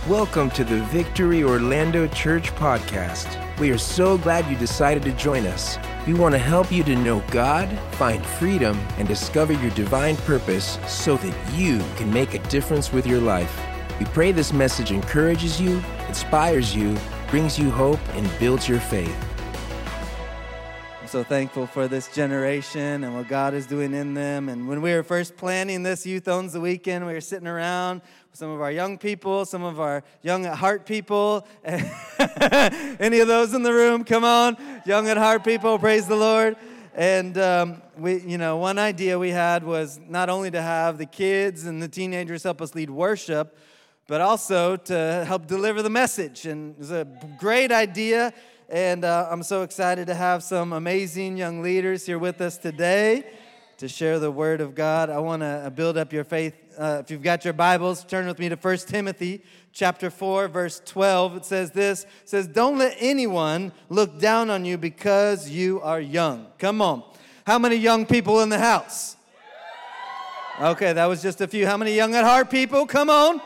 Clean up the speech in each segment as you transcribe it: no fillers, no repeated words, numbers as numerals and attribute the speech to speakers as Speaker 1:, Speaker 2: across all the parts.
Speaker 1: Welcome to the Victory Orlando Church podcast. We are so glad you decided to join us. We want to help you to know God, find freedom, and discover your divine purpose so that you can make a difference with your life. We pray this message encourages you, inspires you, brings you hope, and builds your faith.
Speaker 2: I'm so thankful for this generation and what God is doing in them. And when we were first planning this Youth Owns the Weekend, we were sitting around with some of our young people, some of our young at heart people. Any of those in the room? Come on, young at heart people, praise the Lord. And one idea we had was not only to have the kids and the teenagers help us lead worship, but also to help deliver the message. And it was a great idea. And I'm so excited to have some amazing young leaders here with us today to share the Word of God. I want to build up your faith. If you've got your Bibles, turn with me to 1 Timothy chapter 4, verse 12. It says this, it says, "Don't let anyone look down on you because you are young." Come on. How many young people in the house? Okay, that was just a few. How many young at heart people? Come on.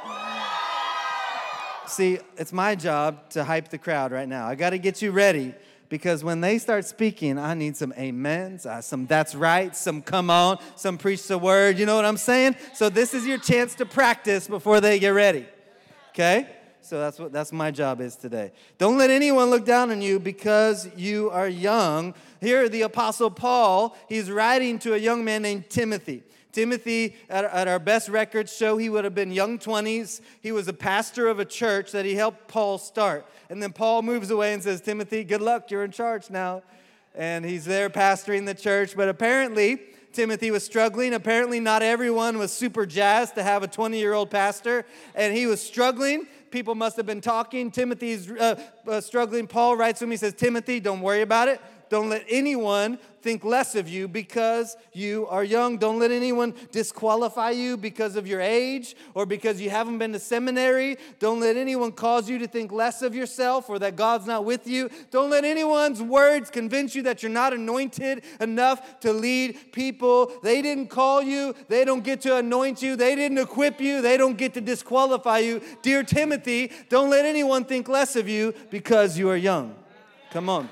Speaker 2: See, it's my job to hype the crowd right now. I got to get you ready because when they start speaking, I need some amens, some that's right, some come on, some preach the word. You know what I'm saying? So this is your chance to practice before they get ready. Okay? So that's my job is today. Don't let anyone look down on you because you are young. Here, the Apostle Paul, he's writing to a young man named Timothy. Timothy, at our best records show he would have been young 20s. He was a pastor of a church that he helped Paul start. And then Paul moves away and says, "Timothy, good luck, you're in charge now." And he's there pastoring the church. But apparently, Timothy was struggling. Apparently, not everyone was super jazzed to have a 20-year-old pastor. And he was struggling. People must have been talking. Timothy's struggling. Paul writes to him, he says, "Timothy, don't worry about it. Don't let anyone think less of you because you are young. Don't let anyone disqualify you because of your age or because you haven't been to seminary. Don't let anyone cause you to think less of yourself or that God's not with you. Don't let anyone's words convince you that you're not anointed enough to lead people. They didn't call you. They don't get to anoint you. They didn't equip you. They don't get to disqualify you. Dear Timothy, don't let anyone think less of you because you are young." Come on.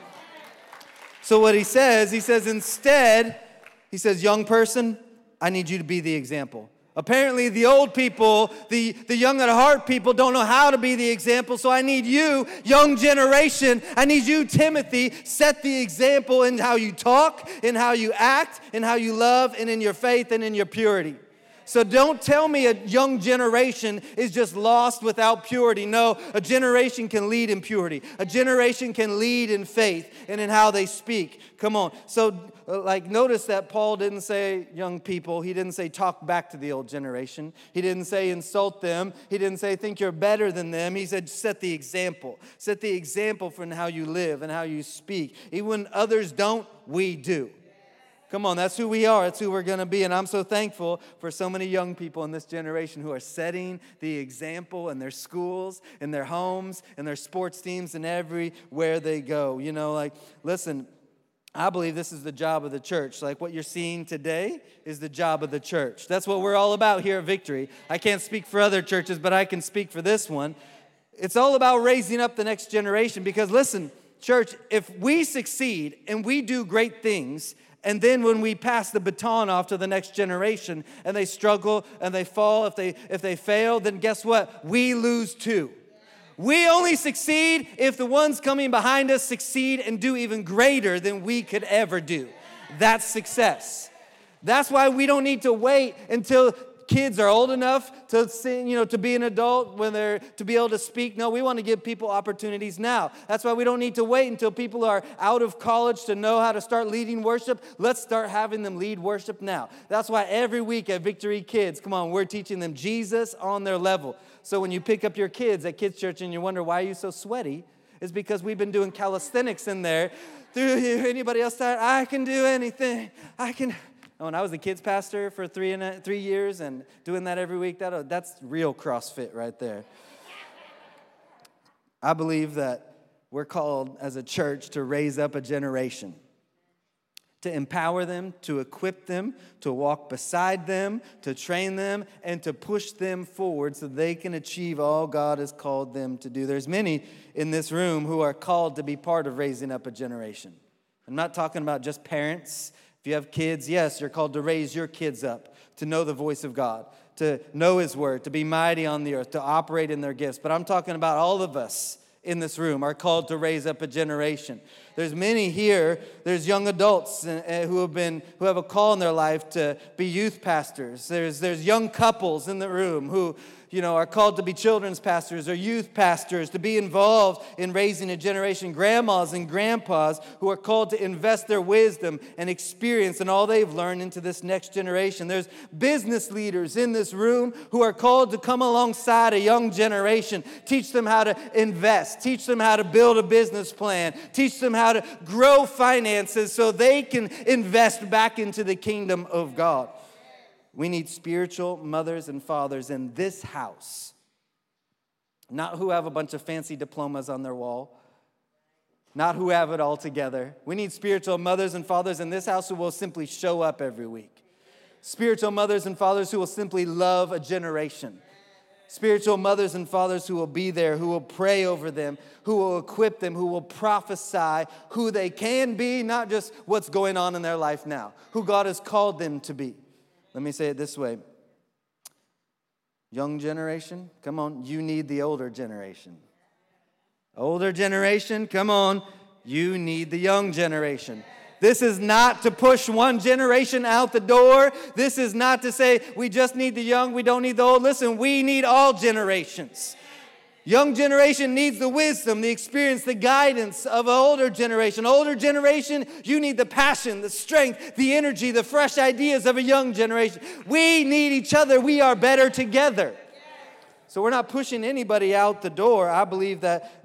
Speaker 2: So what he says instead, he says, "Young person, I need you to be the example." Apparently the old people, the young at heart people don't know how to be the example. So I need you, young generation, I need you, Timothy, set the example in how you talk, in how you act, in how you love, and in your faith and in your purity. So don't tell me a young generation is just lost without purity. No, a generation can lead in purity. A generation can lead in faith and in how they speak. Come on. So notice that Paul didn't say young people. He didn't say talk back to the old generation. He didn't say insult them. He didn't say think you're better than them. He said set the example. Set the example for how you live and how you speak. Even when others don't, we do. Come on, that's who we are. That's who we're going to be. And I'm so thankful for so many young people in this generation who are setting the example in their schools, in their homes, in their sports teams, and everywhere they go. Listen, I believe this is the job of the church. Like what you're seeing today is the job of the church. That's what we're all about here at Victory. I can't speak for other churches, but I can speak for this one. It's all about raising up the next generation because, listen, church, if we succeed and we do great things, and then when we pass the baton off to the next generation and they struggle and they fall, if they fail, then guess what? We lose too. We only succeed if the ones coming behind us succeed and do even greater than we could ever do. That's success. That's why we don't need to wait until kids are old enough to sing, to be an adult, to be able to speak. No, we want to give people opportunities now. That's why we don't need to wait until people are out of college to know how to start leading worship. Let's start having them lead worship now. That's why every week at Victory Kids, come on, we're teaching them Jesus on their level. So when you pick up your kids at Kids Church and you wonder why are you so sweaty, it's because we've been doing calisthenics in there. Anybody else tired? I can do anything. When I was a kids pastor for 3 years and doing that every week, that's real CrossFit right there. I believe that we're called as a church to raise up a generation to empower them, to equip them, to walk beside them, to train them, and to push them forward so they can achieve all God has called them to do. There's many in this room who are called to be part of raising up a generation. I'm not talking about just parents. If you have kids, yes, you're called to raise your kids up, to know the voice of God, to know His word, to be mighty on the earth, to operate in their gifts. But I'm talking about all of us in this room are called to raise up a generation. There's many here, there's young adults who have a call in their life to be youth pastors. There's young couples in the room who are called to be children's pastors or youth pastors, to be involved in raising a generation. Grandmas and grandpas who are called to invest their wisdom and experience and all they've learned into this next generation. There's business leaders in this room who are called to come alongside a young generation, teach them how to invest, teach them how to build a business plan, teach them how to grow finances so they can invest back into the kingdom of God. We need spiritual mothers and fathers in this house, not who have a bunch of fancy diplomas on their wall, not who have it all together. We need spiritual mothers and fathers in this house who will simply show up every week. Spiritual mothers and fathers who will simply love a generation. Spiritual mothers and fathers who will be there, who will pray over them, who will equip them, who will prophesy who they can be, not just what's going on in their life now, who God has called them to be. Let me say it this way. Young generation, come on, you need the older generation. Older generation, come on, you need the young generation. This is not to push one generation out the door. This is not to say we just need the young, we don't need the old. Listen, we need all generations. Young generation needs the wisdom, the experience, the guidance of an older generation. Older generation, you need the passion, the strength, the energy, the fresh ideas of a young generation. We need each other. We are better together. So we're not pushing anybody out the door. I believe that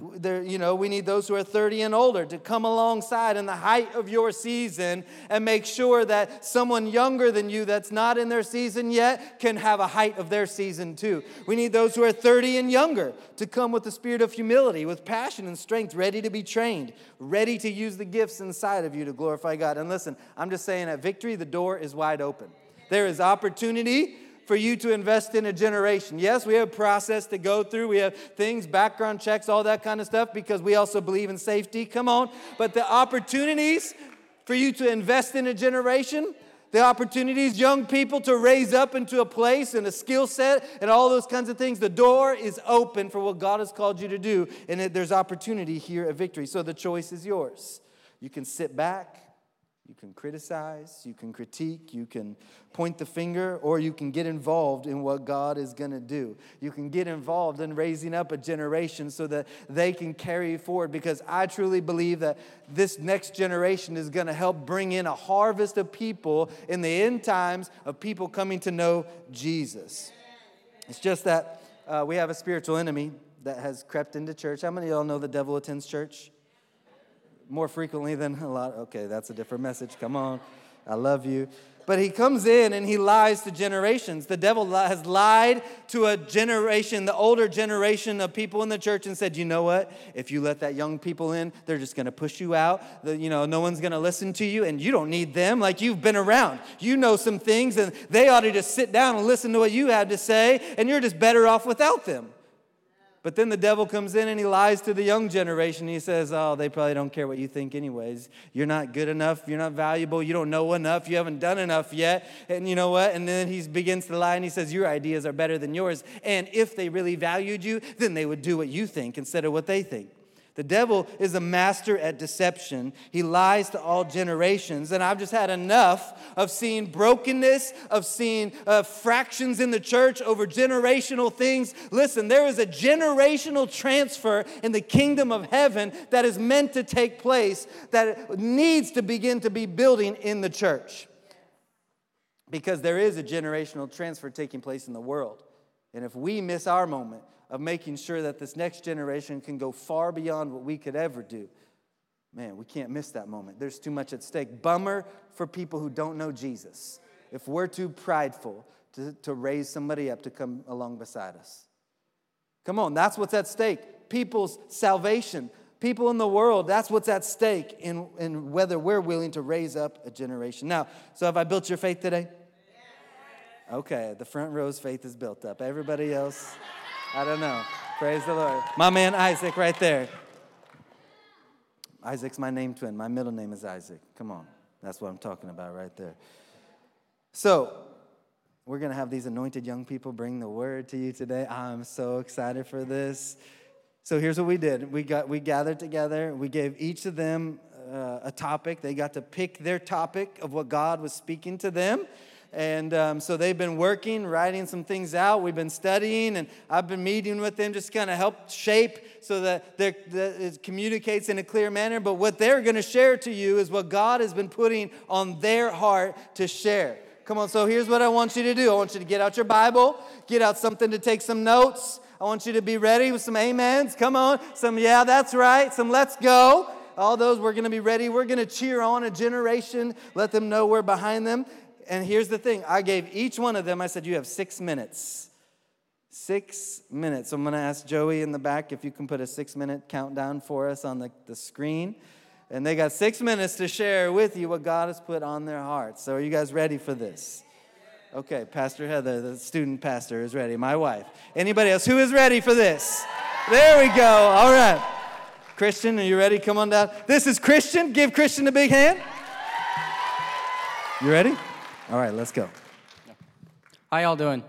Speaker 2: we need those who are 30 and older to come alongside in the height of your season and make sure that someone younger than you that's not in their season yet can have a height of their season too. We need those who are 30 and younger to come with the spirit of humility, with passion and strength, ready to be trained, ready to use the gifts inside of you to glorify God. And listen, I'm just saying at Victory, the door is wide open. There is opportunity for you to invest in a generation. Yes, we have a process to go through. We have things, background checks, all that kind of stuff, because we also believe in safety. Come on. But the opportunities for you to invest in a generation, the opportunities, young people to raise up into a place and a skill set and all those kinds of things, the door is open for what God has called you to do. And there's opportunity here at Victory. So the choice is yours. You can sit back. You can criticize, you can critique, you can point the finger, or you can get involved in what God is going to do. You can get involved in raising up a generation so that they can carry you forward, because I truly believe that this next generation is going to help bring in a harvest of people in the end times of people coming to know Jesus. It's just that we have a spiritual enemy that has crept into church. How many of y'all know the devil attends church? More frequently than a lot. Okay, that's a different message. Come on. I love you. But he comes in and he lies to generations. The devil has lied to a generation, the older generation of people in the church, and said, you know what? If you let that young people in, they're just going to push you out. No one's going to listen to you, and you don't need them. Like, you've been around. You know some things, and they ought to just sit down and listen to what you have to say, and you're just better off without them. But then the devil comes in and he lies to the young generation. He says, oh, they probably don't care what you think anyways. You're not good enough. You're not valuable. You don't know enough. You haven't done enough yet. And you know what? And then he begins to lie and he says, your ideas are better than yours. And if they really valued you, then they would do what you think instead of what they think. The devil is a master at deception. He lies to all generations. And I've just had enough of seeing brokenness, of seeing fractions in the church over generational things. Listen, there is a generational transfer in the kingdom of heaven that is meant to take place, that needs to begin to be building in the church. Because there is a generational transfer taking place in the world. And if we miss our moment of making sure that this next generation can go far beyond what we could ever do, man, we can't miss that moment. There's too much at stake. Bummer for people who don't know Jesus if we're too prideful to raise somebody up to come along beside us. Come on, that's what's at stake. People's salvation, People in the world, that's what's at stake in whether we're willing to raise up a generation. Now, so have I built your faith today? Okay, the front row's faith is built up. Everybody else, I don't know. Praise the Lord. My man Isaac right there. Isaac's my name twin. My middle name is Isaac. Come on. That's what I'm talking about right there. So, we're going to have these anointed young people bring the word to you today. I'm so excited for this. So here's what we did. We gathered together. We gave each of them a topic. They got to pick their topic of what God was speaking to them. And so they've been working, writing some things out. We've been studying, and I've been meeting with them, just kind of help shape so that it communicates in a clear manner. But what they're going to share to you is what God has been putting on their heart to share. Come on, so here's what I want you to do. I want you to get out your Bible, get out something to take some notes. I want you to be ready with some amens. Come on, some yeah, that's right, some let's go. All those, we're going to be ready. We're going to cheer on a generation, let them know we're behind them. And here's the thing. I gave each one of them, I said, you have 6 minutes. 6 minutes. So I'm going to ask Joey in the back if you can put a 6-minute countdown for us on the screen. And they got 6 minutes to share with you what God has put on their hearts. So are you guys ready for this? Okay, Pastor Heather, the student pastor, is ready. My wife. Anybody else? Who is ready for this? There we go. All right. Christian, are you ready? Come on down. This is Christian. Give Christian a big hand. You ready? All right, let's go.
Speaker 3: How y'all doing?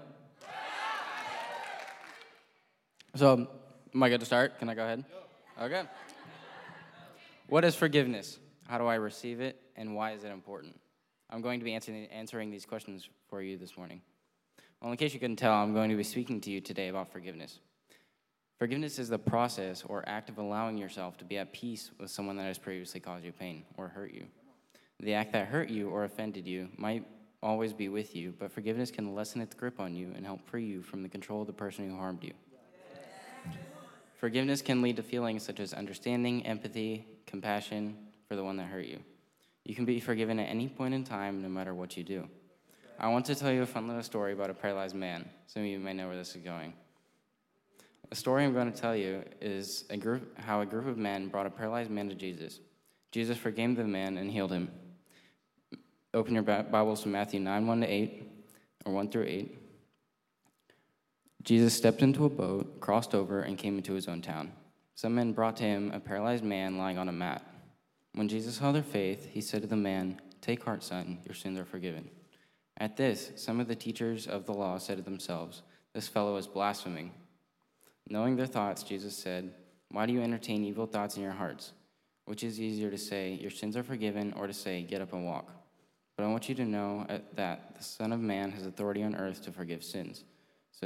Speaker 3: So, am I good to start? Can I go ahead? Okay. What is forgiveness? How do I receive it? And why is it important? I'm going to be answering these questions for you this morning. Well, in case you couldn't tell, I'm going to be speaking to you today about forgiveness. Forgiveness is the process or act of allowing yourself to be at peace with someone that has previously caused you pain or hurt you. The act that hurt you or offended you might always be with you, but forgiveness can lessen its grip on you and help free you from the control of the person who harmed you. Forgiveness can lead to feelings such as understanding, empathy, compassion for the one that hurt you. You can be forgiven at any point in time, no matter what you do. I want to tell you a fun little story about a paralyzed man. Some of you may know where this is going. The story I'm going to tell you is how a group of men brought a paralyzed man to Jesus. Jesus forgave the man and healed him. Open your Bibles to Matthew 9, 1-8, or 1 through 8. Jesus stepped into a boat, crossed over, and came into his own town. Some men brought to him a paralyzed man lying on a mat. When Jesus saw their faith, he said to the man, "Take heart, son, your sins are forgiven." At this, some of the teachers of the law said to themselves, "This fellow is blaspheming." Knowing their thoughts, Jesus said, "Why do you entertain evil thoughts in your hearts? Which is easier to say, 'Your sins are forgiven,' or to say, 'Get up and walk'? But I want you to know that the Son of Man has authority on earth to forgive sins." So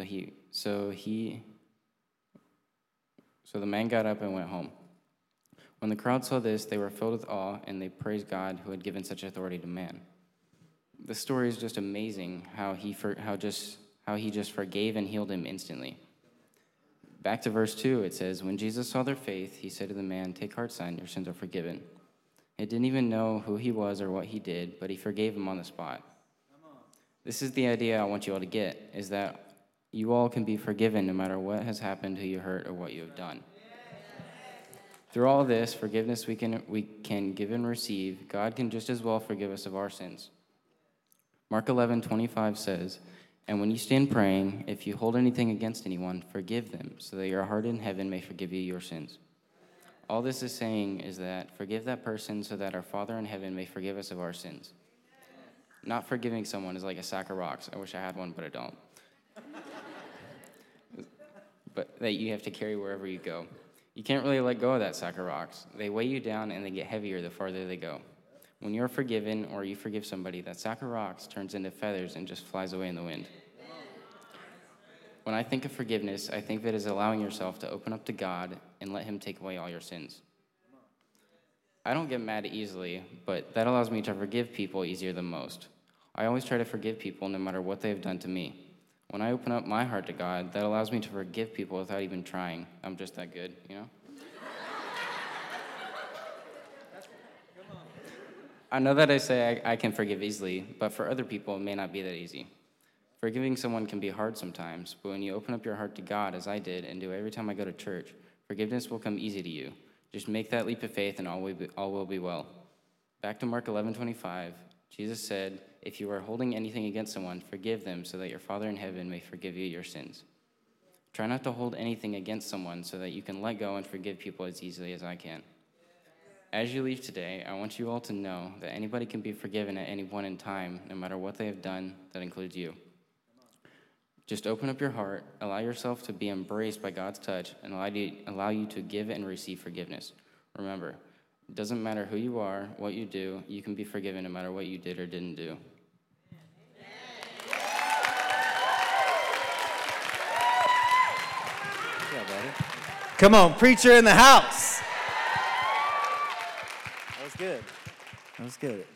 Speaker 3: the man got up and went home. When the crowd saw this, they were filled with awe, and they praised God who had given such authority to man. The story is just amazing how he just forgave and healed him instantly. Back to verse 2, it says, "When Jesus saw their faith, he said to the man, 'Take heart, son, your sins are forgiven.' He didn't even know who he was or what he did, but he forgave him on the spot." This is the idea I want you all to get, is that you all can be forgiven no matter what has happened, who you hurt, or what you have done. Through all this forgiveness we can give and receive, God can just as well forgive us of our sins. Mark 11:25 says, "And when you stand praying, if you hold anything against anyone, forgive them, so that your heart in heaven may forgive you your sins." All this is saying is that forgive that person so that our Father in heaven may forgive us of our sins. Not forgiving someone is like a sack of rocks. I wish I had one, but I don't. But that you have to carry wherever you go. You can't really let go of that sack of rocks. They weigh you down and they get heavier the farther they go. When you're forgiven or you forgive somebody, that sack of rocks turns into feathers and just flies away in the wind. When I think of forgiveness, I think of it as allowing yourself to open up to God and let him take away all your sins. I don't get mad easily, but that allows me to forgive people easier than most. I always try to forgive people no matter what they've done to me. When I open up my heart to God, that allows me to forgive people without even trying. I'm just that good, you know? I know that I say I can forgive easily, but for other people, it may not be that easy. Forgiving someone can be hard sometimes, but when you open up your heart to God, as I did and do every time I go to church, forgiveness will come easy to you. Just make that leap of faith and all will be well. Back to Mark 11:25, Jesus said, if you are holding anything against someone, forgive them so that your Father in heaven may forgive you your sins. Try not to hold anything against someone so that you can let go and forgive people as easily as I can. As you leave today, I want you all to know that anybody can be forgiven at any point in time, no matter what they have done. That includes you. Just open up your heart, allow yourself to be embraced by God's touch, and allow you to give and receive forgiveness. Remember, it doesn't matter who you are, what you do, you can be forgiven no matter what you did or didn't do.
Speaker 2: Yeah, buddy. Come on, preacher in the house. That was good. That was good.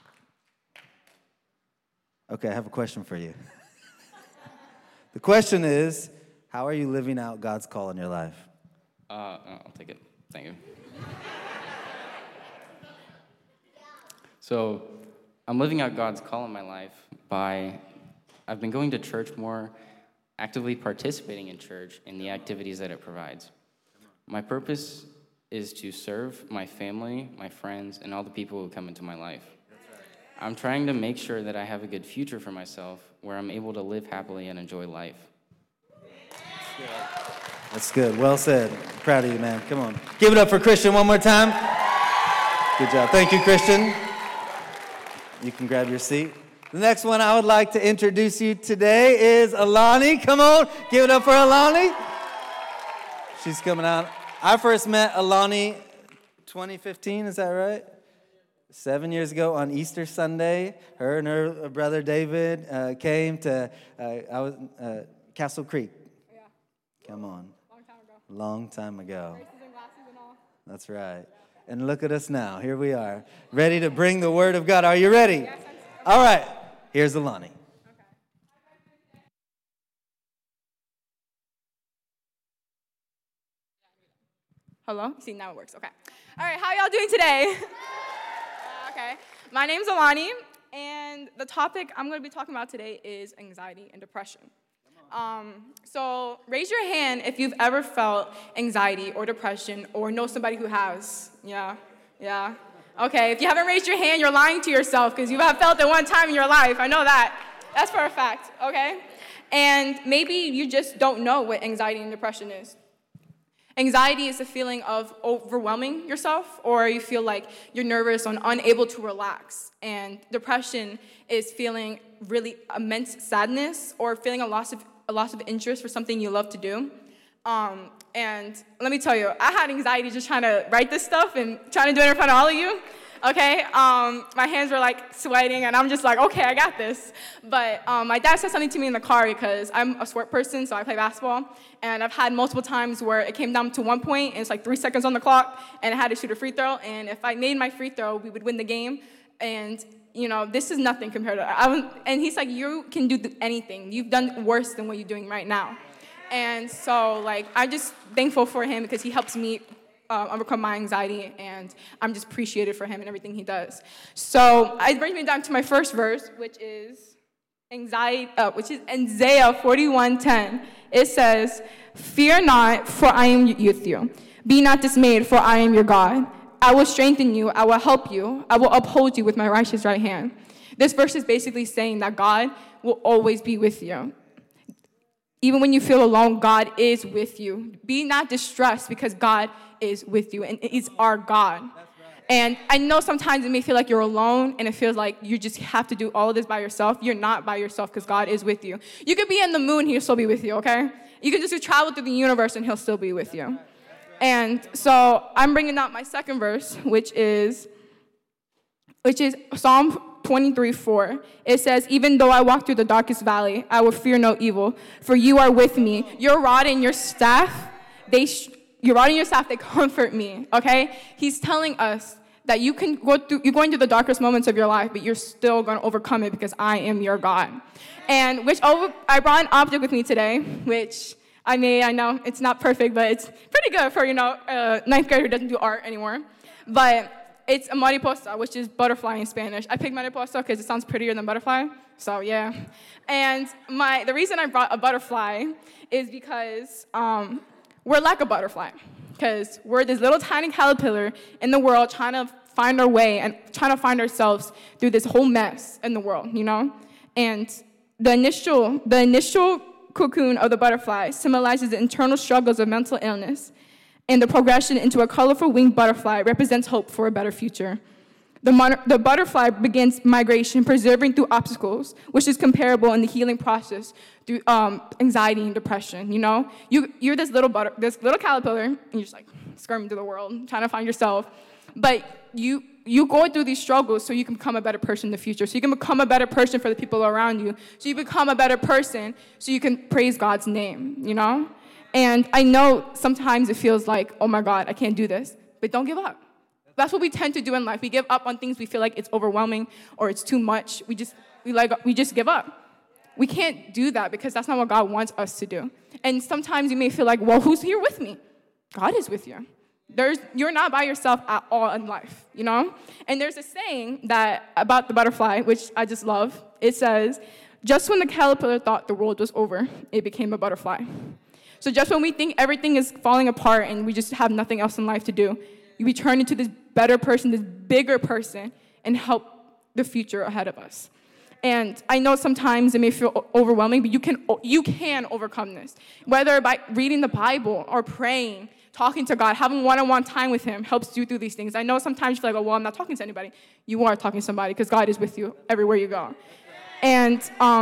Speaker 2: Okay, I have a question for you. The question is, how are you living out God's call in your life?
Speaker 3: I'll take it. Thank you. So, I'm living out God's call in my life I've been going to church more, actively participating in church and the activities that it provides. My purpose is to serve my family, my friends, and all the people who come into my life. I'm trying to make sure that I have a good future for myself where I'm able to live happily and enjoy life.
Speaker 2: That's good. Well said. I'm proud of you, man. Come on. Give it up for Christian one more time. Good job. Thank you, Christian. You can grab your seat. The next one I would like to introduce you today is Alani. Come on. Give it up for Alani. She's coming out. I first met Alani 2015, is that right? 7 years ago on Easter Sunday. Her and her brother David came to Castle Creek.
Speaker 4: Yeah.
Speaker 2: Come on.
Speaker 4: Long time ago.
Speaker 2: Long time ago.
Speaker 4: Braces and glasses and all.
Speaker 2: That's right. And look at us now. Here we are, ready to bring the word of God. Are you ready?
Speaker 4: Yes, okay.
Speaker 2: All right. Here's Alani.
Speaker 4: Okay. Hello? See, now it works. Okay. All right, how y'all doing today? Okay. My name's Alani, and the topic I'm going to be talking about today is anxiety and depression. So raise your hand if you've ever felt anxiety or depression or know somebody who has. Yeah. Okay, if you haven't raised your hand, you're lying to yourself because you have felt it one time in your life. I know that. That's for a fact, okay? And maybe you just don't know what anxiety and depression is. Anxiety is a feeling of overwhelming yourself, or you feel like you're nervous and unable to relax. And depression is feeling really immense sadness or feeling a loss of interest for something you love to do. And let me tell you, I had anxiety just trying to write this stuff and trying to do it in front of all of you. Okay, my hands were like sweating, and I'm just like, okay, I got this. But my dad said something to me in the car because I'm a sport person, so I play basketball. And I've had multiple times where it came down to 1 point, and it's like 3 seconds on the clock, and I had to shoot a free throw. And if I made my free throw, we would win the game. And this is nothing compared to and he's like, you can do anything. You've done worse than what you're doing right now. And so, I'm just thankful for him because he helps me overcome my anxiety, and I'm just appreciated for him and everything he does. So it brings me down to my first verse, which is Isaiah 41:10. It says, "Fear not, for I am with you. Be not dismayed, for I am your God. I will strengthen you. I will help you. I will uphold you with my righteous right hand." This verse is basically saying that God will always be with you. Even when you feel alone, God is with you. Be not distressed because God is with you, and He's our God. Right. And I know sometimes it may feel like you're alone, and it feels like you just have to do all of this by yourself. You're not by yourself because God is with you. You could be in the moon, He'll still be with you, okay? You can just travel through the universe, and He'll still be with you. Right. And so I'm bringing out my second verse, which is Psalm 23:4. It says, "Even though I walk through the darkest valley, I will fear no evil, for you are with me. Your rod and your staff, they comfort me." Okay? He's telling us that you're going through the darkest moments of your life, but you're still going to overcome it because I am your God. And I brought an object with me today, which I know it's not perfect, but it's pretty good for, ninth grader who doesn't do art anymore. But it's a mariposa, which is butterfly in Spanish. I picked mariposa because it sounds prettier than butterfly, so yeah. And the reason I brought a butterfly is because we're like a butterfly because we're this little tiny caterpillar in the world trying to find our way and trying to find ourselves through this whole mess in the world, you know? And the initial cocoon of the butterfly symbolizes the internal struggles of mental illness, and the progression into a colorful winged butterfly represents hope for a better future. The butterfly begins migration, persevering through obstacles, which is comparable in the healing process through anxiety and depression, you know? You're this little caterpillar, and you're just like skirming through the world, trying to find yourself. But you go through these struggles so you can become a better person in the future, so you can become a better person for the people around you, so you become a better person so you can praise God's name, you know? And I know sometimes it feels like, oh my God, I can't do this, but don't give up. That's what we tend to do in life. We give up on things we feel like it's overwhelming or it's too much. We just give up. We can't do that because that's not what God wants us to do. And sometimes you may feel like, well, who's here with me? God is with you. You're not by yourself at all in life, you know? And there's a saying that about the butterfly, which I just love. It says, just when the caterpillar thought the world was over, it became a butterfly. So just when we think everything is falling apart and we just have nothing else in life to do, you turn into this better person, this bigger person, and help the future ahead of us. And I know sometimes it may feel overwhelming, but you can overcome this. Whether by reading the Bible or praying, talking to God, having one-on-one time with Him helps you through these things. I know sometimes you feel like, oh, well, I'm not talking to anybody. You are talking to somebody because God is with you everywhere you go. And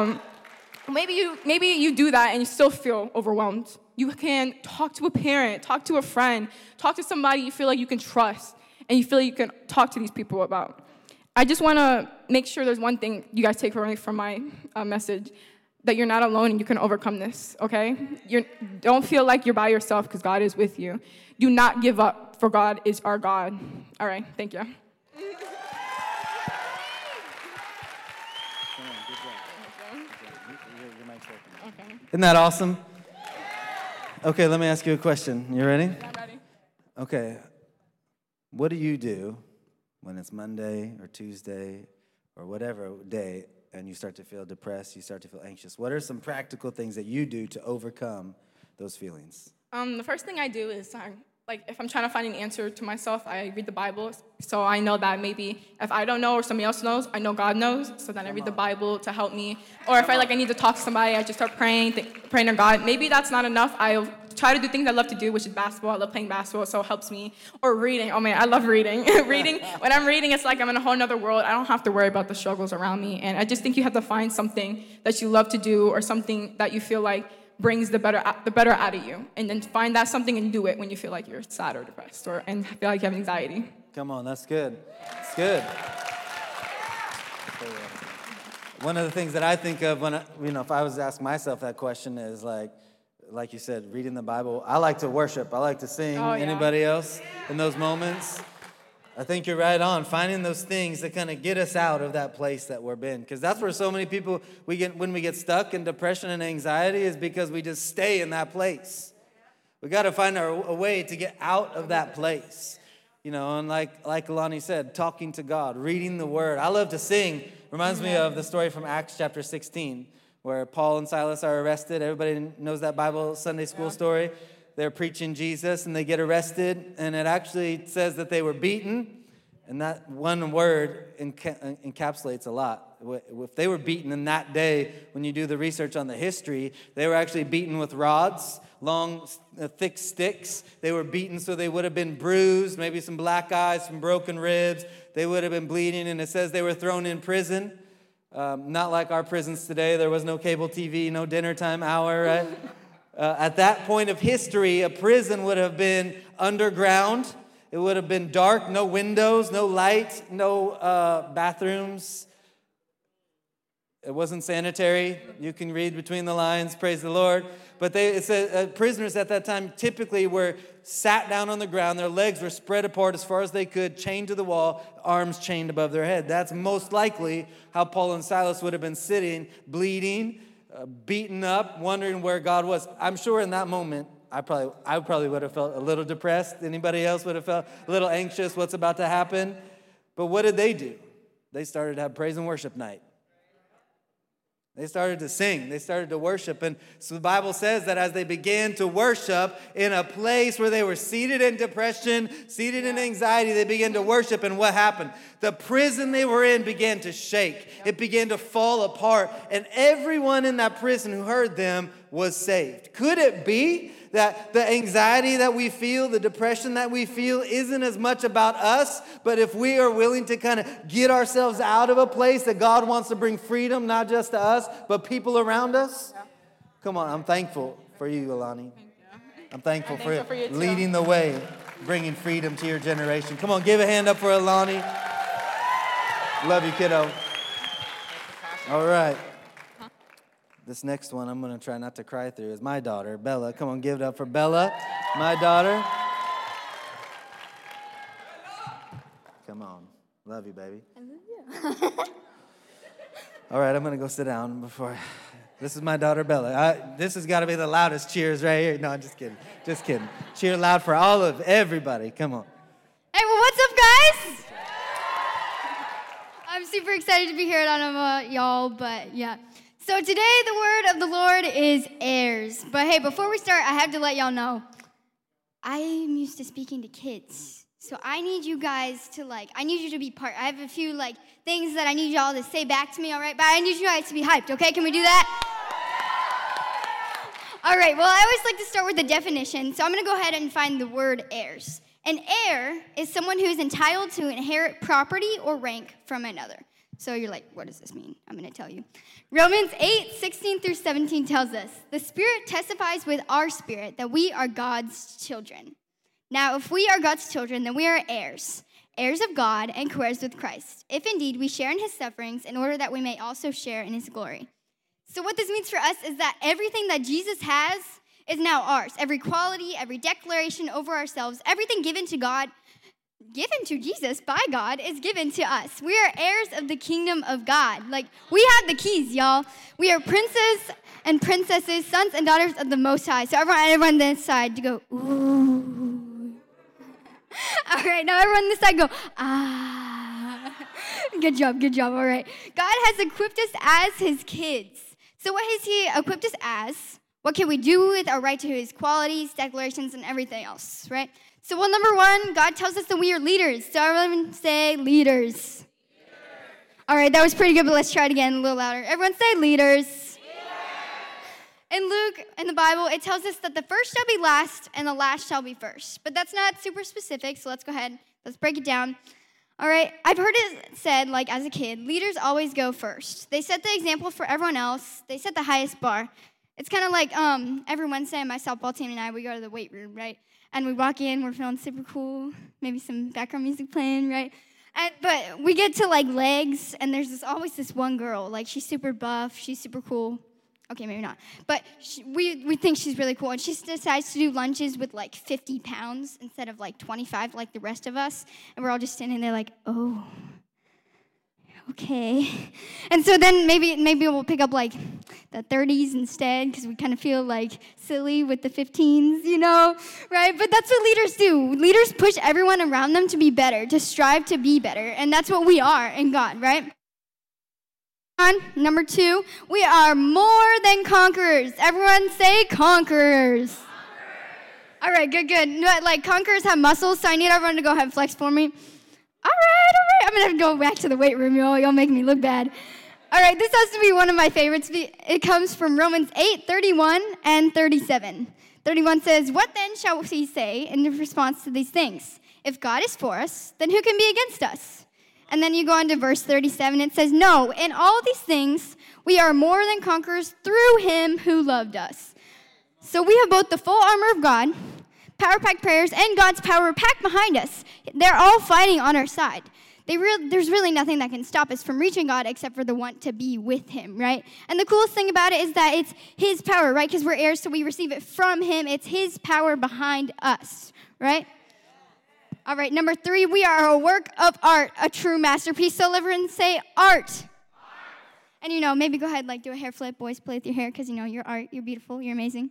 Speaker 4: maybe you do that and you still feel overwhelmed. You can talk to a parent, talk to a friend, talk to somebody you feel like you can trust and you feel like you can talk to these people about. I just want to make sure there's one thing you guys take away from my message, that you're not alone and you can overcome this, okay? Don't feel like you're by yourself because God is with you. Do not give up, for God is our God. All right, thank you.
Speaker 2: Isn't that awesome? Okay, let me ask you a question. You ready?
Speaker 4: I'm ready.
Speaker 2: Okay. What do you do when it's Monday or Tuesday or whatever day and you start to feel depressed, you start to feel anxious? What are some practical things that you do to overcome those feelings?
Speaker 4: The first thing I do is, if I'm trying to find an answer to myself, I read the Bible. So I know that maybe if I don't know or somebody else knows, I know God knows. So then I read the Bible to help me. Or if I need to talk to somebody, I just start praying to God. Maybe that's not enough. I'll try to do things I love to do, which is basketball. I love playing basketball, so it helps me. Or reading. Oh man, I love reading. When I'm reading, it's like I'm in a whole other world. I don't have to worry about the struggles around me. And I just think you have to find something that you love to do or something that you feel like brings the better out of you. And then find that something and do it when you feel like you're sad or depressed and feel like you have anxiety.
Speaker 2: Come on, that's good. That's good. One of the things that I think of when if I was to ask myself that question is like you said, reading the Bible. I like to worship. I like to sing.
Speaker 4: Oh, yeah.
Speaker 2: Anybody else in those moments? I think you're right on. Finding those things that kind of get us out of that place that we're in. Because that's where so many people, when we get stuck in depression and anxiety, is because we just stay in that place. We got to find a way to get out of that place. And like Alani said, talking to God, reading the Word. I love to sing. Reminds me of the story from Acts chapter 16, where Paul and Silas are arrested. Everybody knows that Bible Sunday school story. They're preaching Jesus, and they get arrested, and it actually says that they were beaten, and that one word encapsulates a lot. If they were beaten in that day, when you do the research on the history, they were actually beaten with rods, long, thick sticks. They were beaten so they would have been bruised, maybe some black eyes, some broken ribs. They would have been bleeding, and it says they were thrown in prison. Not like our prisons today. There was no cable TV, no dinner time hour, right? At that point of history, a prison would have been underground. It would have been dark, no windows, no light, no bathrooms. It wasn't sanitary. You can read between the lines, praise the Lord. But prisoners at that time typically were sat down on the ground. Their legs were spread apart as far as they could, chained to the wall, arms chained above their head. That's most likely how Paul and Silas would have been sitting, bleeding, beaten up, wondering where God was. I'm sure in that moment, I probably would have felt a little depressed. Anybody else would have felt a little anxious, what's about to happen? But what did they do? They started to have praise and worship night. They started to sing. They started to worship. And so the Bible says that as they began to worship in a place where they were seated in depression, seated in anxiety, they began to worship. And what happened? The prison they were in began to shake. It began to fall apart. And everyone in that prison who heard them was saved. Could it be that the anxiety that we feel, the depression that we feel isn't as much about us, but if we are willing to kind of get ourselves out of a place that God wants to bring freedom, not just to us, but people around us? Yeah. Come on, I'm thankful for you, Alani. I'm thankful for you leading the way, bringing freedom to your generation. Come on, give a hand up for Alani. Love you, kiddo. All right. This next one, I'm going to try not to cry through, is my daughter, Bella. Come on, give it up for Bella, my daughter. Come on. Love you, baby. I love you. All right, I'm going to go sit down before. This is my daughter, Bella. This has got to be the loudest cheers right here. No, I'm just kidding. Just kidding. Cheer loud for everybody. Come on.
Speaker 5: Hey, well, what's up, guys? I'm super excited to be here. I don't know about y'all, but yeah. So today the word of the Lord is heirs. But hey, before we start, I have to let y'all know, I'm used to speaking to kids. So I need you guys to I need you to be part. I have a few things that I need y'all to say back to me, all right? But I need you guys to be hyped, okay? Can we do that? All right, well, I always like to start with the definition. So I'm going to go ahead and find the word heirs. An heir is someone who is entitled to inherit property or rank from another. So you're like, what does this mean? I'm going to tell you. Romans 8:16-17 tells us, the Spirit testifies with our spirit that we are God's children. Now, if we are God's children, then we are heirs, heirs of God and co-heirs with Christ, if indeed we share in his sufferings in order that we may also share in his glory. So what this means for us is that everything that Jesus has is now ours. Every quality, every declaration over ourselves, everything given to God, given to Jesus by God, is given to us. We are heirs of the kingdom of God. We have the keys, y'all. We are princes and princesses, sons and daughters of the Most High. So everyone this side to go, ooh. All right, now everyone this side go, ah. Good job, all right. God has equipped us as his kids. So what has he equipped us as? What can we do with our right to his qualities, declarations, and everything else, right? So, well, number one, God tells us that we are leaders. So everyone say leaders. All right, that was pretty good, but let's try it again a little louder. Everyone say leaders. In Luke, in the Bible, it tells us that the first shall be last and the last shall be first. But that's not super specific, so let's go ahead. Let's break it down. All right, I've heard it said, as a kid, leaders always go first. They set the example for everyone else. They set the highest bar. It's kind of like every Wednesday, my softball team and I, we go to the weight room, right? And we walk in, we're feeling super cool, maybe some background music playing, right? But we get to legs, and there's always this one girl, she's super buff, she's super cool. Okay, maybe not. But we think she's really cool, and she decides to do lunges with 50 pounds instead of 25 like the rest of us. And we're all just standing there oh, okay. And so then maybe we'll pick up the 30s instead because we kind of feel silly with the 15s, right? But that's what leaders do. Leaders push everyone around them to be better, to strive to be better. And that's what we are in God, right? Number two, we are more than conquerors. Everyone say conquerors. All right, good. Conquerors have muscles, so I need everyone to go ahead and flex for me. All right. I'm going to have to go back to the weight room, y'all. Y'all make me look bad. All right, this has to be one of my favorites. It comes from Romans 8:31 and 37. 31 says, what then shall we say in response to these things? If God is for us, then who can be against us? And then you go on to verse 37. It says, no, in all these things, we are more than conquerors through him who loved us. So we have both the full armor of God, power-packed prayers, and God's power packed behind us. They're all fighting on our side. There's really nothing that can stop us from reaching God except for the want to be with him, right? And the coolest thing about it is that it's his power, right? Because we're heirs, so we receive it from him. It's his power behind us, right? All right, number three, we are a work of art, a true masterpiece. So everyone say art. And, maybe go ahead, do a hair flip. Boys, play with your hair because, you're art. You're beautiful. You're amazing.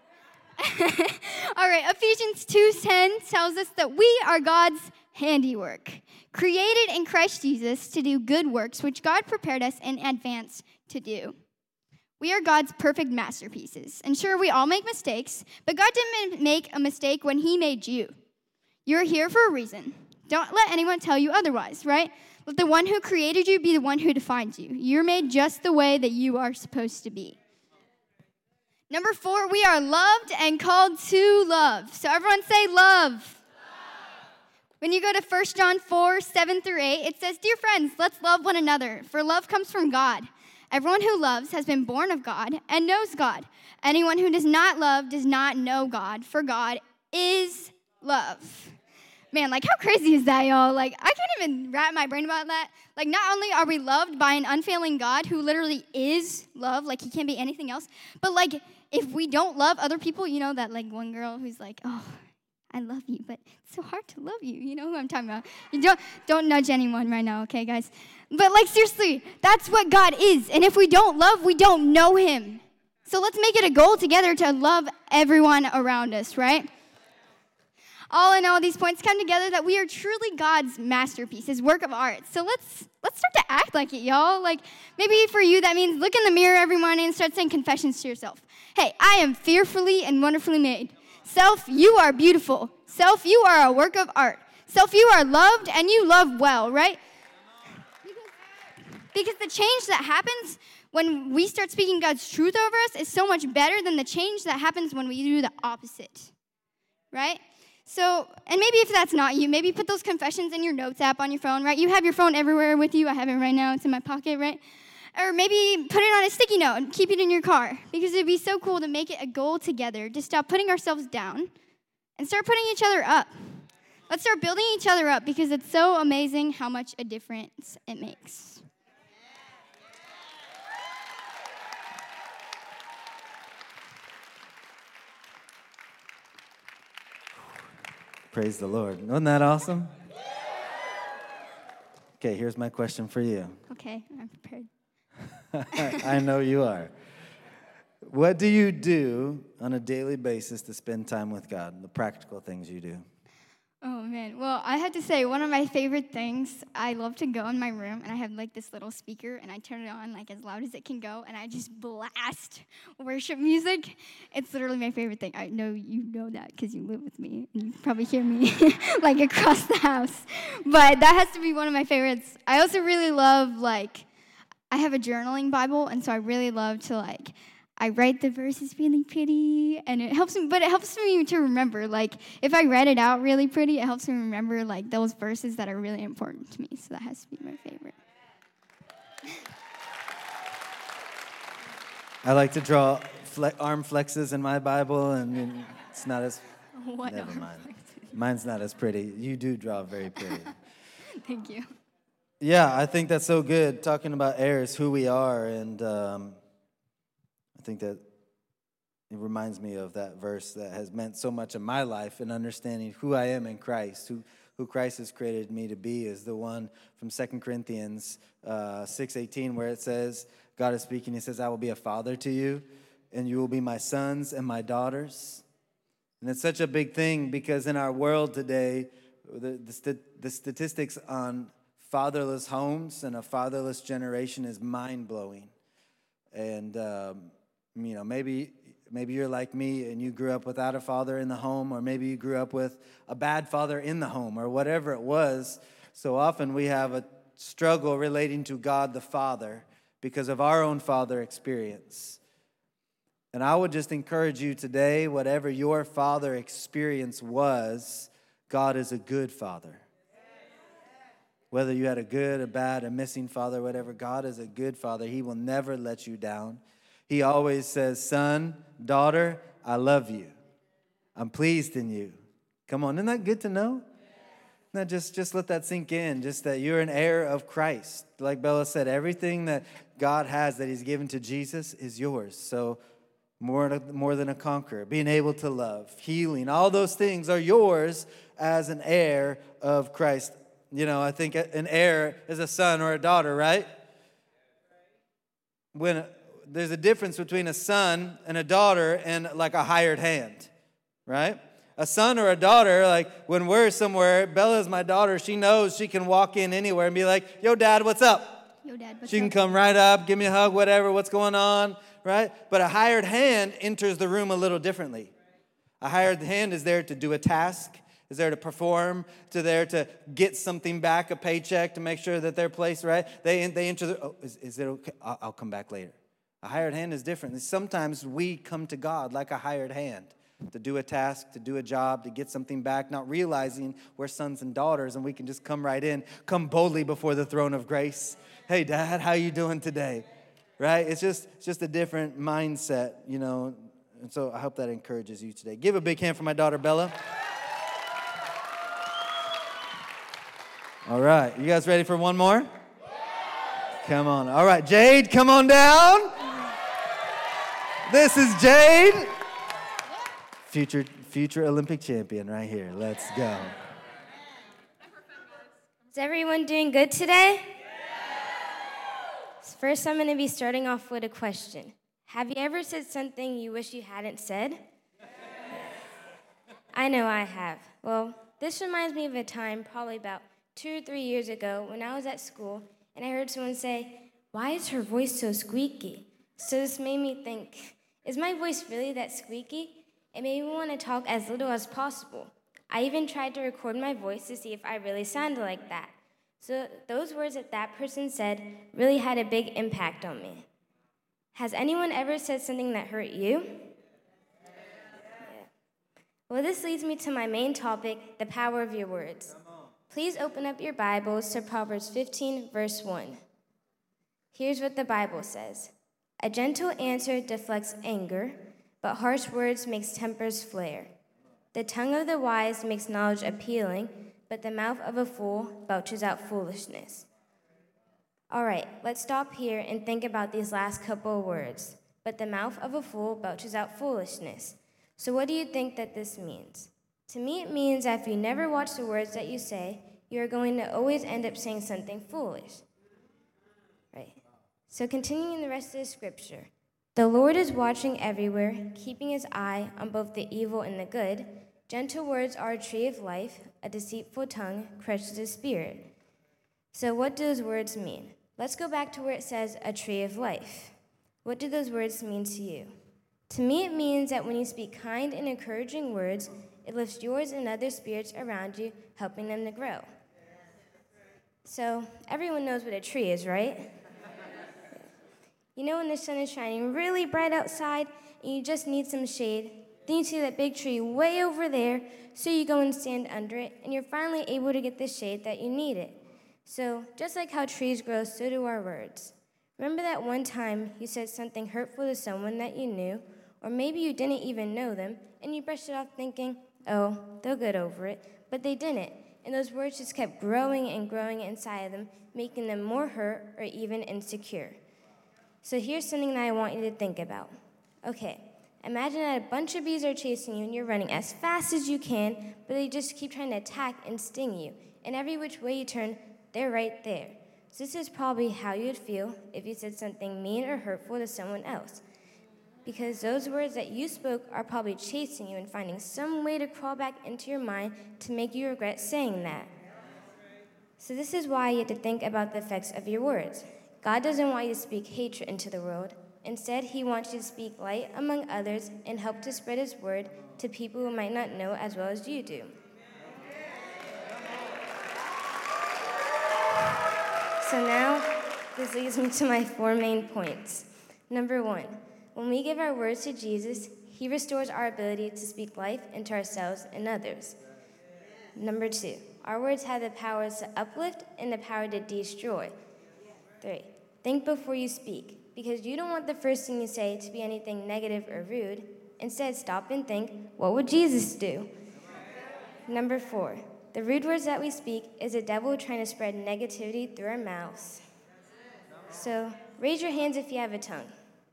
Speaker 5: All right, Ephesians 2:10 tells us that we are God's handiwork, created in Christ Jesus to do good works, which God prepared us in advance to do. We are God's perfect masterpieces. And sure, we all make mistakes, but God didn't make a mistake when he made you. You're here for a reason. Don't let anyone tell you otherwise, right? Let the one who created you be the one who defines you. You're made just the way that you are supposed to be. Number 4, we are loved and called to love. So everyone say love. When you go to 1 John 4, 7 through 8, it says, "Dear friends, let's love one another, for love comes from God. Everyone who loves has been born of God and knows God. Anyone who does not love does not know God, for God is love." Man, like, how crazy is that, y'all? Like, I can't even wrap my brain about that. Like, not only are we loved by an unfailing God who literally is love, like, he can't be anything else, but, like, if we don't love other people, you know, that, like, one girl who's like, "Oh, I love you, but it's so hard to love you." You know who I'm talking about. You don't nudge anyone right now, okay, guys? But, like, seriously, that's what God is. And if we don't love, we don't know him. So let's make it a goal together to love everyone around us, right? All in all, these points come together that we are truly God's masterpiece, his work of art. So let's start to act like it, y'all. Like, maybe for you, that means look in the mirror every morning and start saying confessions to yourself. Hey, I am fearfully and wonderfully made. Self, you are beautiful. Self, you are a work of art. Self, you are loved and you love well, right? Because the change that happens when we start speaking God's truth over us is so much better than the change that happens when we do the opposite, right? So, and maybe if that's not you, maybe put those confessions in your notes app on your phone, right? You have your phone everywhere with you. I have it right now. It's in my pocket, right? Or maybe put it on a sticky note and keep it in your car, because it'd be so cool to make it a goal together to stop putting ourselves down and start putting each other up. Let's start building each other up, because it's so amazing how much a difference it makes.
Speaker 2: Praise the Lord. Wasn't that awesome? Okay, here's my question for you.
Speaker 5: Okay, I'm prepared.
Speaker 2: I know you are. What do you do on a daily basis to spend time with God? The practical things you do.
Speaker 5: Oh, man. Well, I have to say, one of my favorite things, I love to go in my room, and I have, like, this little speaker, and I turn it on, like, as loud as it can go, and I just blast worship music. It's literally my favorite thing. I know you know that because you live with me, and you probably hear me, like, across the house. But that has to be one of my favorites. I also really love, like, I have a journaling Bible, and so I really love to, like, I write the verses really pretty, and it helps me, but it helps me to remember. Like, if I write it out really pretty, it helps me remember, like, those verses that are really important to me. So that has to be my favorite.
Speaker 2: I like to draw arm flexes in my Bible, and it's not as...
Speaker 5: What
Speaker 2: never
Speaker 5: arm
Speaker 2: mind.
Speaker 5: flexes?
Speaker 2: Mine's not as pretty. You do draw very pretty.
Speaker 5: Thank you.
Speaker 2: Yeah, I think that's so good, talking about heirs, who we are, and... I think that it reminds me of that verse that has meant so much in my life, and understanding who I am in Christ, who Christ has created me to be, is the one from 2 Corinthians 6:18, where it says, God is speaking, he says, "I will be a father to you, and you will be my sons and my daughters." And it's such a big thing, because in our world today, the statistics on fatherless homes and a fatherless generation is mind-blowing. And maybe you're like me and you grew up without a father in the home, or maybe you grew up with a bad father in the home, or whatever it was. So often we have a struggle relating to God the Father because of our own father experience. And I would just encourage you today, whatever your father experience was, God is a good father. Whether you had a good, a bad, a missing father, whatever, God is a good father. He will never let you down. He always says, "Son, daughter, I love you. I'm pleased in you." Come on, isn't that good to know? Now just let that sink in, just that you're an heir of Christ. Like Bella said, everything that God has that he's given to Jesus is yours. So more than a conqueror, being able to love, healing, all those things are yours as an heir of Christ. You know, I think an heir is a son or a daughter, right? When there's a difference between a son and a daughter and like a hired hand, right? A son or a daughter, like when we're somewhere, Bella's my daughter, she knows she can walk in anywhere and be like, "Yo, Dad, what's up?"
Speaker 5: Yo, Dad, what's
Speaker 2: She can
Speaker 5: up?
Speaker 2: come right up, give me a hug, whatever, what's going on, right? But a hired hand enters the room a little differently. A hired hand is there to do a task, is there to perform, there to get something back, a paycheck, to make sure that they're placed right. They enter the, is it okay? I'll come back later. A hired hand is different. Sometimes we come to God like a hired hand to do a task, to do a job, to get something back, not realizing we're sons and daughters and we can just come right in, come boldly before the throne of grace. Hey, Dad, how you doing today? Right? It's just a different mindset, you know. And so I hope that encourages you today. Give a big hand for my daughter, Bella. All right. You guys ready for one more? Come on. All right. Jade, come on down. This is Jade. Future Olympic champion right here. Let's go.
Speaker 6: Is everyone doing good today? First, I'm going to be starting off with a question. Have you ever said something you wish you hadn't said? I know I have. Well, this reminds me of a time probably about 2 or 3 years ago when I was at school and I heard someone say, "Why is her voice so squeaky?" So this made me think, is my voice really that squeaky? It made me want to talk as little as possible. I even tried to record my voice to see if I really sounded like that. So those words that person said really had a big impact on me. Has anyone ever said something that hurt you? Yeah. Well, this leads me to my main topic, the power of your words. Please open up your Bibles to Proverbs 15, verse 1. Here's what the Bible says. A gentle answer deflects anger, but harsh words makes tempers flare. The tongue of the wise makes knowledge appealing, but the mouth of a fool belches out foolishness. All right, let's stop here and think about these last couple of words. But the mouth of a fool belches out foolishness. So what do you think that this means? To me, it means that if you never watch the words that you say, you are going to always end up saying something foolish. Right. So continuing the rest of the scripture. The Lord is watching everywhere, keeping his eye on both the evil and the good. Gentle words are a tree of life, a deceitful tongue crushes the spirit. So what do those words mean? Let's go back to where it says a tree of life. What do those words mean to you? To me, it means that when you speak kind and encouraging words, it lifts yours and other spirits around you, helping them to grow. So everyone knows what a tree is, right? You know when the sun is shining really bright outside and you just need some shade, then you see that big tree way over there, so you go and stand under it, and you're finally able to get the shade that you needed. So just like how trees grow, so do our words. Remember that one time you said something hurtful to someone that you knew, or maybe you didn't even know them, and you brushed it off thinking, oh, they'll get over it, but they didn't. And those words just kept growing and growing inside of them, making them more hurt or even insecure. So here's something that I want you to think about. Okay, imagine that a bunch of bees are chasing you and you're running as fast as you can, but they just keep trying to attack and sting you. And every which way you turn, they're right there. So this is probably how you'd feel if you said something mean or hurtful to someone else. Because those words that you spoke are probably chasing you and finding some way to crawl back into your mind to make you regret saying that. So this is why you have to think about the effects of your words. God doesn't want you to speak hatred into the world. Instead, he wants you to speak light among others and help to spread his word to people who might not know as well as you do. So now, this leads me to my 4 main points. Number 1, when we give our words to Jesus, he restores our ability to speak life into ourselves and others. Number 2, our words have the power to uplift and the power to destroy. 3, think before you speak, because you don't want the first thing you say to be anything negative or rude. Instead, stop and think, what would Jesus do? Number 4, the rude words that we speak is the devil trying to spread negativity through our mouths. So, raise your hands if you have a tongue.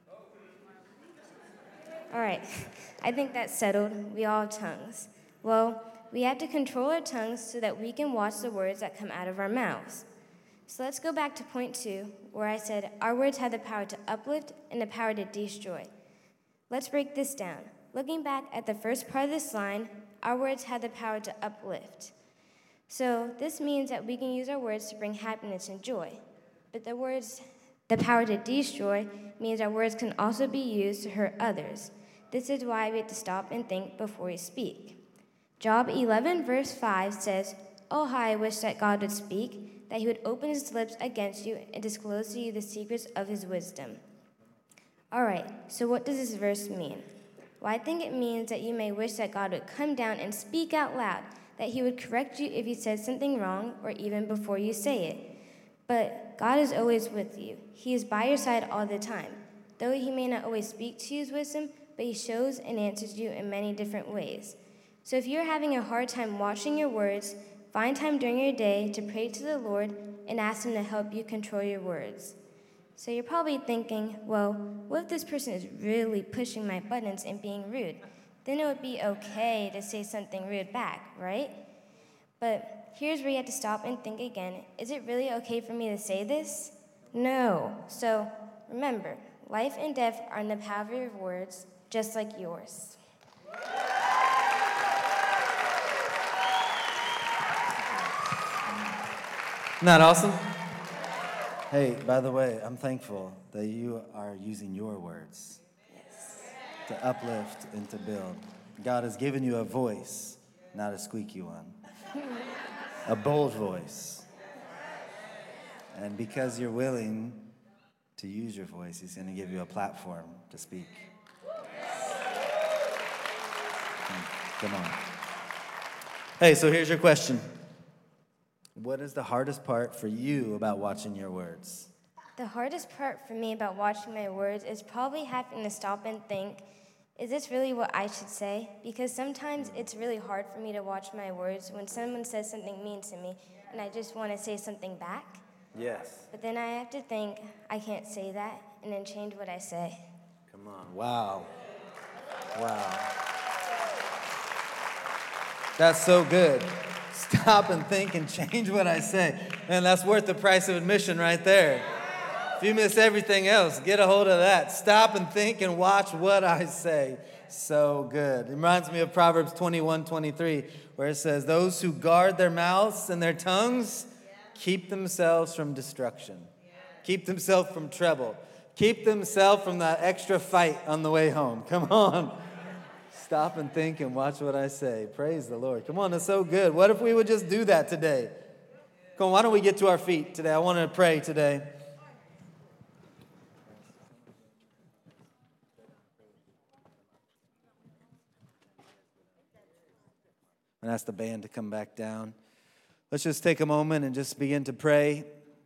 Speaker 6: All right, I think that's settled. We all have tongues. Well, we have to control our tongues so that we can watch the words that come out of our mouths. So let's go back to point 2, where I said our words have the power to uplift and the power to destroy. Let's break this down. Looking back at the first part of this line, our words have the power to uplift. So this means that we can use our words to bring happiness and joy. But the words The power to destroy means our words can also be used to hurt others. This is why we have to stop and think before we speak. Job 11, verse 5 says, "Oh, how I wish that God would speak, that he would open his lips against you and disclose to you the secrets of his wisdom." All right, so what does this verse mean? Well, I think it means that you may wish that God would come down and speak out loud, that he would correct you if you said something wrong or even before you say it. But God is always with you. He is by your side all the time. Though he may not always speak to you with wisdom, but he shows and answers you in many different ways. So if you're having a hard time watching your words, find time during your day to pray to the Lord and ask him to help you control your words. So you're probably thinking, well, what if this person is really pushing my buttons and being rude? Then it would be okay to say something rude back, right? But here's where you have to stop and think again. Is it really okay for me to say this? No. So remember, life and death are in the power of your words, just like yours.
Speaker 2: Isn't that awesome? Hey, by the way, I'm thankful that you are using your words to uplift and to build. God has given you a voice, not a squeaky one, a bold voice. And because you're willing to use your voice, he's going to give you a platform to speak. Come on. Hey, so here's your question. What is the hardest part for you about watching your words?
Speaker 6: The hardest part for me about watching my words is probably having to stop and think, is this really what I should say? Because sometimes it's really hard for me to watch my words when someone says something mean to me and I just want to say something back.
Speaker 2: Yes.
Speaker 6: But then I have to think, I can't say that, and then change what I say.
Speaker 2: Come on. Wow. Wow. That's so good. Stop and think and change what I say. Man, that's worth the price of admission right there. If you miss everything else, get a hold of that. Stop and think and watch what I say. So good. It reminds me of Proverbs 21:23, where it says, "Those who guard their mouths and their tongues keep themselves from destruction. Keep themselves from trouble. Keep themselves from that extra fight on the way home." Come on. Stop and think and watch what I say. Praise the Lord. Come on, that's so good. What if we would just do that today? Come on, why don't we get to our feet today? I want to pray today. And ask the band to come back down. Let's just take a moment and just begin to pray.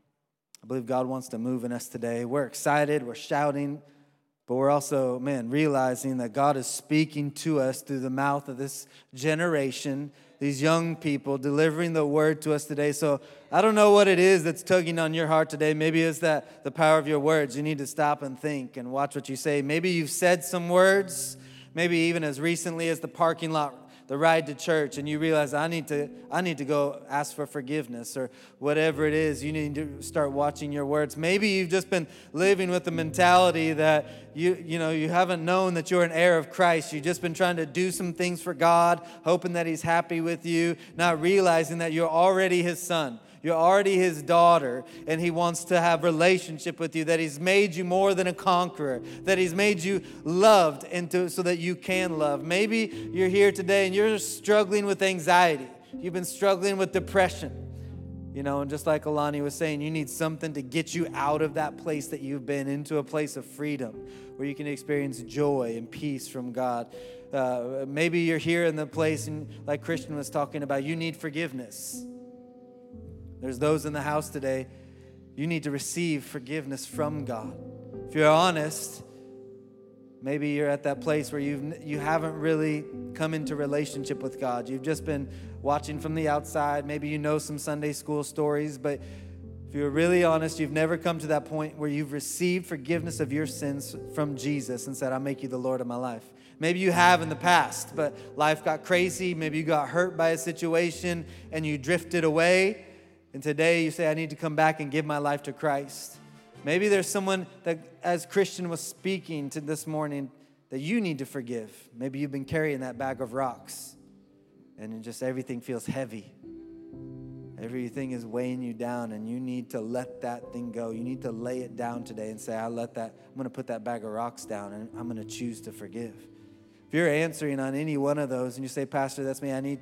Speaker 2: I believe God wants to move in us today. We're excited, we're shouting, but we're also, realizing that God is speaking to us through the mouth of this generation, these young people, delivering the word to us today. So I don't know what it is that's tugging on your heart today. Maybe it's that the power of your words. You need to stop and think and watch what you say. Maybe you've said some words, maybe even as recently as the parking lot, the ride to church, and you realize I need to go ask for forgiveness, or whatever it is. You need to start watching your words. Maybe you've just been living with the mentality that you haven't known that you're an heir of Christ. You've just been trying to do some things for God, hoping that he's happy with you, not realizing that you're already his son. You're already his daughter, and he wants to have relationship with you, that he's made you more than a conqueror, that he's made you loved so that you can love. Maybe you're here today and you're struggling with anxiety. You've been struggling with depression. And just like Alani was saying, you need something to get you out of that place that you've been into a place of freedom where you can experience joy and peace from God. Maybe you're here in the place, and like Christian was talking about, you need forgiveness. There's those in the house today, you need to receive forgiveness from God. If you're honest, maybe you're at that place where you haven't really come into relationship with God. You've just been watching from the outside. Maybe you know some Sunday school stories, but if you're really honest, you've never come to that point where you've received forgiveness of your sins from Jesus and said, "I'll make you the Lord of my life." Maybe you have in the past, but life got crazy. Maybe you got hurt by a situation and you drifted away. And today you say, "I need to come back and give my life to Christ." Maybe there's someone that, as Christian was speaking to this morning, that you need to forgive. Maybe you've been carrying that bag of rocks and just everything feels heavy. Everything is weighing you down, and you need to let that thing go. You need to lay it down today and say, I'm going to put that bag of rocks down, and I'm going to choose to forgive. If you're answering on any one of those and you say, Pastor, that's me, I need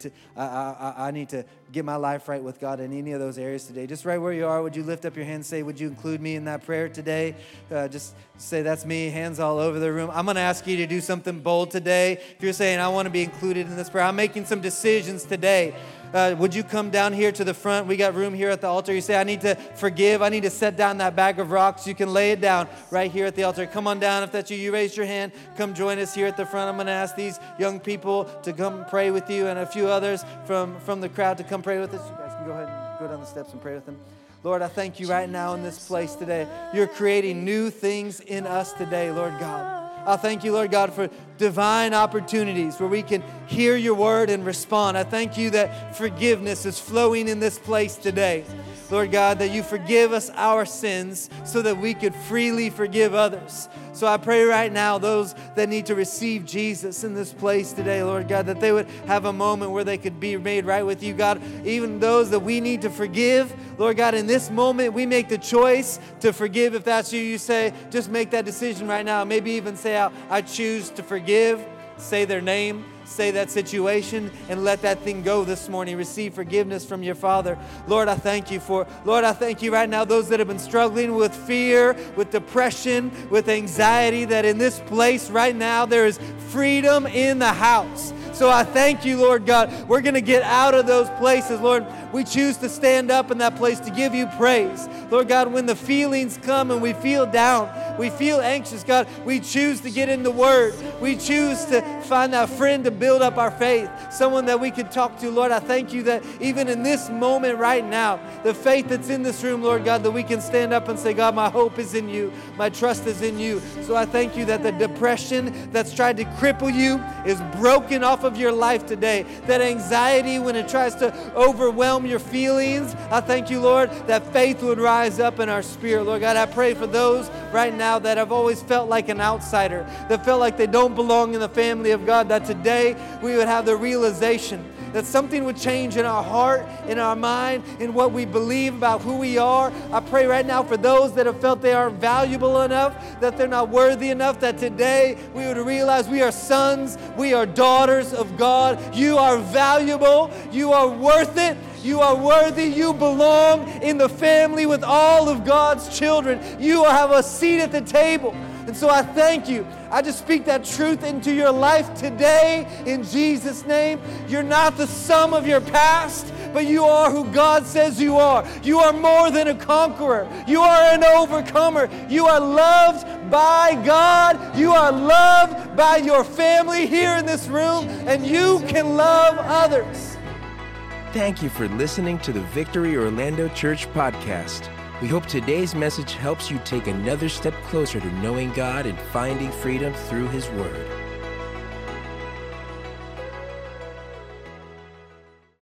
Speaker 2: to get my life right with God in any of those areas today, just right where you are, would you lift up your hand and say, would you include me in that prayer today? Just say, that's me, hands all over the room. I'm going to ask you to do something bold today. If you're saying, I want to be included in this prayer, I'm making some decisions today. Would you come down here to the front? We got room here at the altar. You say, I need to forgive. I need to set down that bag of rocks. You can lay it down right here at the altar. Come on down. If that's you, you raise your hand. Come join us here at the front. I'm going to ask these young people to come pray with you and a few others from the crowd to come pray with us. You guys can go ahead and go down the steps and pray with them. Lord, I thank you right now in this place today. You're creating new things in us today, Lord God. I thank you, Lord God, for divine opportunities where we can hear your word and respond. I thank you that forgiveness is flowing in this place today. Lord God, that you forgive us our sins so that we could freely forgive others. So I pray right now, those that need to receive Jesus in this place today, Lord God, that they would have a moment where they could be made right with you, God. Even those that we need to forgive, Lord God, in this moment, we make the choice to forgive. If that's you, you say, just make that decision right now. Maybe even say out, I choose to forgive. Say their name. Say that situation and let that thing go this morning. Receive forgiveness from your Father. Lord, I thank you right now, those that have been struggling with fear, with depression, with anxiety, that in this place right now, there is freedom in the house. So I thank you, Lord God. We're going to get out of those places, Lord. We choose to stand up in that place to give you praise. Lord God, when the feelings come and we feel down, we feel anxious, God, we choose to get in the Word. We choose to find that friend to build up our faith, someone that we can talk to. Lord, I thank you that even in this moment right now, the faith that's in this room, Lord God, that we can stand up and say, God, my hope is in you. My trust is in you. So I thank you that the depression that's tried to cripple you is broken off of your life today. That anxiety, when it tries to overwhelm your feelings, I thank you, Lord, that faith would rise up in our spirit. Lord God, I pray for those right now that have always felt like an outsider, that felt like they don't belong in the family of God, that today we would have the realization that something would change in our heart, in our mind, in what we believe about who we are. I pray right now for those that have felt they aren't valuable enough, that they're not worthy enough, that today we would realize we are sons, we are daughters of God. You are valuable, you are worth it, you are worthy, you belong in the family with all of God's children. You have a seat at the table. And so I thank you. I just speak that truth into your life today in Jesus' name. You're not the sum of your past, but you are who God says you are. You are more than a conqueror. You are an overcomer. You are loved by God. You are loved by your family here in this room, and you can love others.
Speaker 1: Thank you for listening to the Victory Orlando Church podcast. We hope today's message helps you take another step closer to knowing God and finding freedom through His Word.